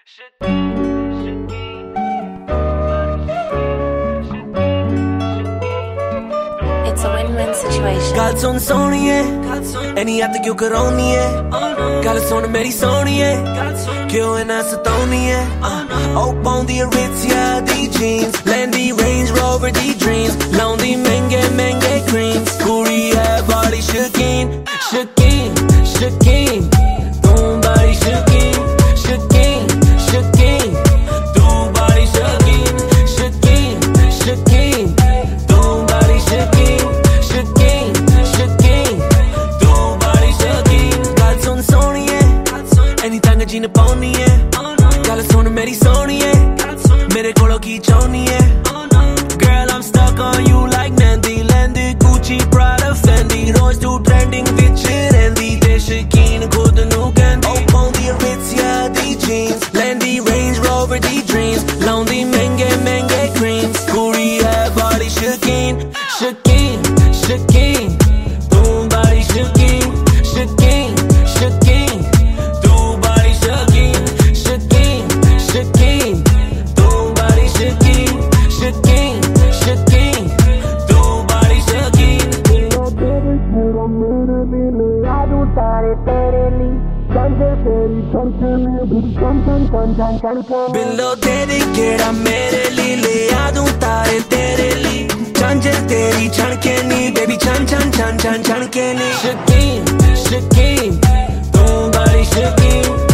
It's a win-win situation. ਗੱਲ ਸੁਣ ਸੋਹਣੀਏ ਐਨੀ ਹੱਥ ਕਿਉਂ ਕਰਾਉਣੀ ਏ ਗੱਲ ਸੁਣ ਮੇਰੀ ਸੋਹਣੀਏ ਕਿਉਂ ਇਨਾ ਸਤਾਉਣੀ ਏ ਉਹ ਪਾਉਂਦੀ ਏ ਰਿਚਿਆ ਦੀ jeans ਲੈਂਦੀ Range Rover ਦੀ dreams ਲਾਉਂਦੀ ਮਹਿੰਗੇ ਮਹਿੰਗੇ creams ਕੁੜੀ ਹੈ ਬੜੀ ਸ਼ੌਕੀਨ ਸ਼ੌਕੀਨ ਸ਼ੌਕੀਨ ਤੂੰ ਬੜੀ ਸ਼ੌਕੀਨ ਸ਼ੌਕੀਨ ਸ਼ੌਕੀਨ ਤੂੰ ਬੜੀ ਸ਼ੌਕੀਨ ਸ਼ੌਕੀਨ ਸ਼ੌਕੀਨ ਤੂੰ ਬੜੀ ਸ਼ੌਕੀਨ ਸ਼ੌਕੀਨ ਸ਼ੌਕੀਨ ਤੂੰ ਬੜੀ ਸ਼ੌਕੀਨ ਗੱਲ ਸੁਣ ਸੋਹਣੀਏ ਐਨੀ ਤੰਗ ਜੀਨ ਪਾਉਣੀ ਏ ਗੱਲ ਸੁਣ ਮੇਰੀ ਸੋਹਣੀਏ ਮੇਰੇ ਕੋਲੋਂ ਕੀ ਚਾਹੁੰਦੀ ਏ Girl, I'm stuck on you like Mandy Landy, Gucci, Prada, Fendi ਰੋਜ਼ ਤੂੰ trending ਵਿੱਚ ਰਹਿੰਦੀ ਤੇ ਸ਼ੌਕੀਨ ਖੁਦ ਨੂੰ ਕਹਿੰਦੀ ਉਹ ਪਾਉਂਦੀ ਏ ਰਿਚਿਆ ਦੀ jeans ਲੈਂਦੀ Range Rover ਦੀ dreams ਲਾਉਂਦੀ ਮਹਿੰਗੇ ਮਹਿੰਗੇ creams ਕੁੜੀ ਹੈ ਬੜੀ ਸ਼ੌਕੀਨ ਸ਼ੌਕੀਨ ਸ਼ੌਕੀਨ ਤੂੰ ਬੜੀ ਸ਼ੌਕੀਨ ਸ਼ੌਕੀਨ ਸ਼ੌਕੀਨ ਤੂੰ ਬੜੀ ਸ਼ੌਕੀਨ ਸ਼ੌਕੀਨ ਸ਼ੌਕੀਨ ਤੂੰ ਬੜੀ ਸ਼ੌਕੀਨ ਸ਼ੌਕੀਨ ਸ਼ੌਕੀਨ ਤੂੰ ਬੜੀ ਸ਼ੌਕੀਨ ਬਿੱਲੋ ਤੇਰੀ ਕਿਹੜਾ ਮੇਰੇ ਲਈ ਲਿਆ ਦੂੰ ਤਾਰੇ ਤੇਰੇ ਲਈ ਝਾਂਜਰ ਤੇਰੀ ਛਣਕੇ ਨੀ ਬੇਬੀ ਛਣ ਛਣ ਛਣ ਛਣ ਛਣਕੇ ਨੀ ਸ਼ੌਕੀਨ ਸ਼ੌਕੀਨ ਤੂੰ ਬੜੀ ਸ਼ੌਕੀਨ